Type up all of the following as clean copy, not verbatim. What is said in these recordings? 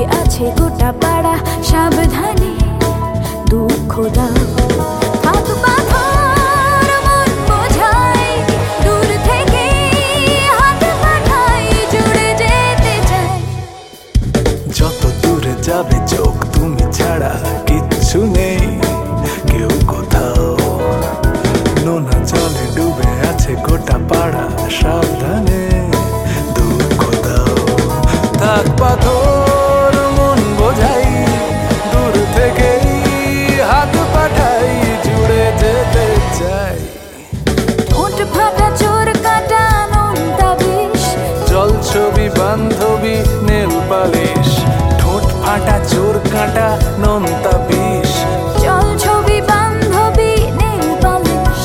আছে গোটা পাড়া, সাবধানে দুঃখ দাও। হাত পাথর মন বোঝাই, দূর থেকে হাত পাঠাই, জুড়ে যেতে চাই। যত দূরে যাবে চোখ তুমি ছাড়া কিচ্ছু নেই কেউ কোথাও। নোনা জলে ডুবে আছে গোটা পাড়া, সাবধানে দুঃখ দাও। থাক পাথর মন বোঝাই, দূর থেকেই হাত পাঠাই, জুড়ে যেতে চাই। ঠোঁট ফাটা চোর কাটা নোনতা বিষ, জল ছবি বান্ধবী নেল পালিশ। ঠোঁট ফাটা চোর কাটা নোনতা বিষ, জল ছবি বান্ধবী নেল পালিশ।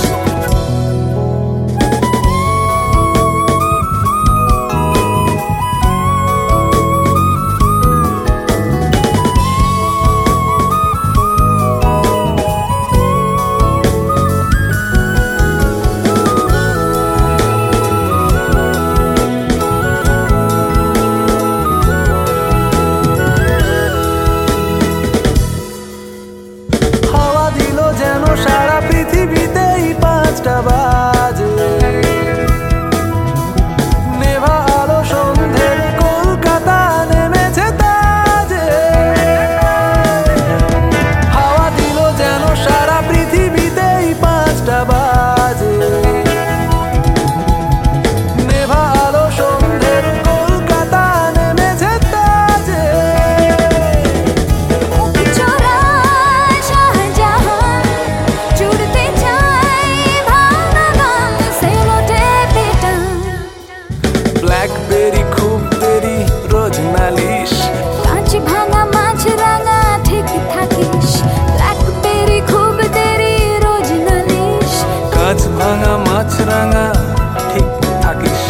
যেন সারা পৃথিবীতেই 5টা বাজে। নেভা আলো সন্ধ্যের কলকাতা নেমেছে তাজে। হাওয়া দিল যেন সারা পৃথিবীতেই 5টা বাজে। নেভা আলো সন্ধ্যের কলকাতা নেমেছে তাজে। ব্ল্যাকবেরি খুব দেরি রোজ নালিশ, কাঁচ ভাঙা মাছ রাঙা ঠিক থাকিস। ব্ল্যাকবেরি খুব দেরি রোজ নালিশ, কাঁচ ভাঙা মাছ রাঙা ঠিক থাকিস।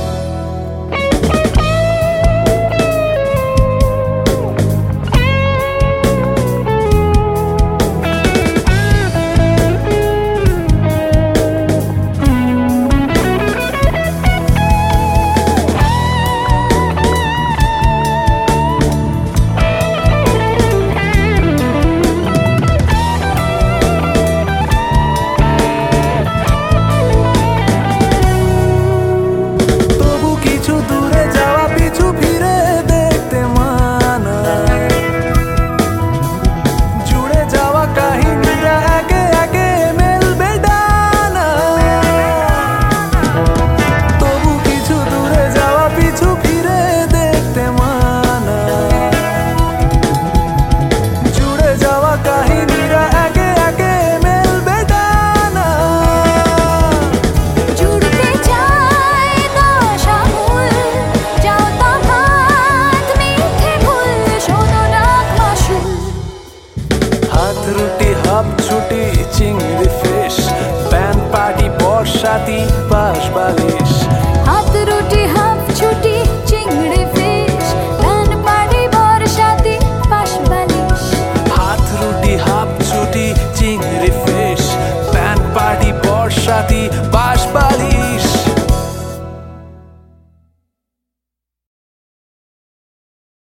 দূরে যাওয়া পিছু ফিরে দেখতে মানায়, জুড়ে যাওয়া কাহিনীরা একে একে মেলবে ডানা। তবু কিছু দূরে যাওয়া পিছু ফিরে দেখতে মানায়, জুড়ে যাওয়া কাহিনীরা একে একে মেলবে ডানা। জুড়তে চাই দশ আঙুল, যাও তফাৎ মিঠে ভুল, শোনো ডাক মাসুল। হাত রুটি হাফ ছুটি চিংড়ি ফিশ, ব্যান্ড পার্টি বর্ষাতি